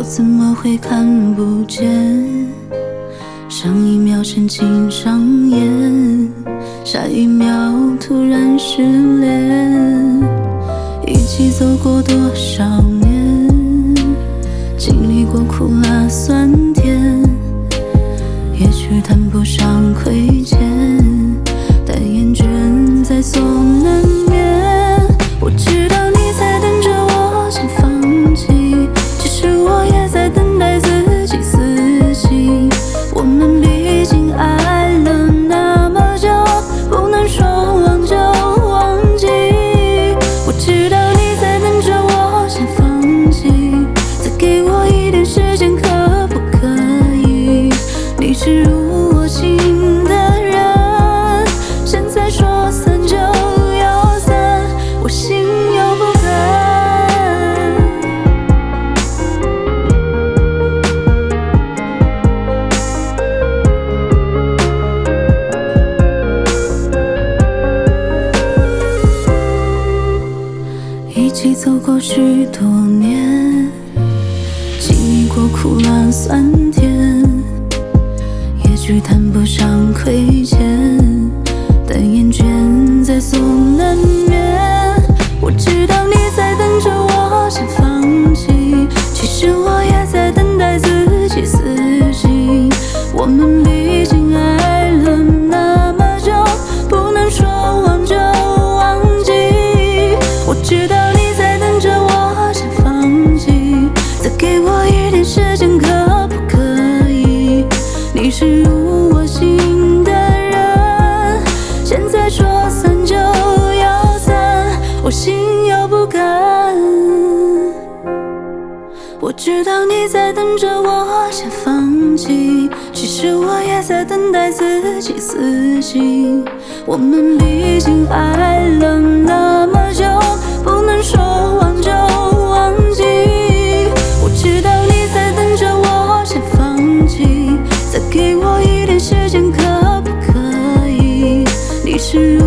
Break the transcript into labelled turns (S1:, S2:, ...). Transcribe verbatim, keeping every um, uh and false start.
S1: 怎么会看不见？上一秒深情上演，下一秒突然失联。一起走过多少年，经历过苦辣酸甜，也许谈不上亏欠，但厌倦在所难免。我知道你在等着我先放弃，其实我也在等待自己死心。我们毕竟爱了那么久，不能说忘就忘记。我知道你在等着我先放弃，再给我一点时间可不可以？你是入我心的人，现在说散就要散，我心有不甘。一起走过许多年，经历过苦辣酸甜，也许谈不上亏欠，但厌倦在所难免。我知道你在等着我先放弃，其实我也在等待自己死心。我们毕竟爱了那么久，不能说忘就忘记。我知道你在等着我先放弃，再给我一点时间可不可以？你是入我心的人，现在说散就要散，我心有不甘。我知道你在等着我先放弃，其实我也在等待自己死心。我们毕竟爱了那么久，不能说忘就忘记。我知道你在等着我先放弃，再给我一点时间可不可以？你是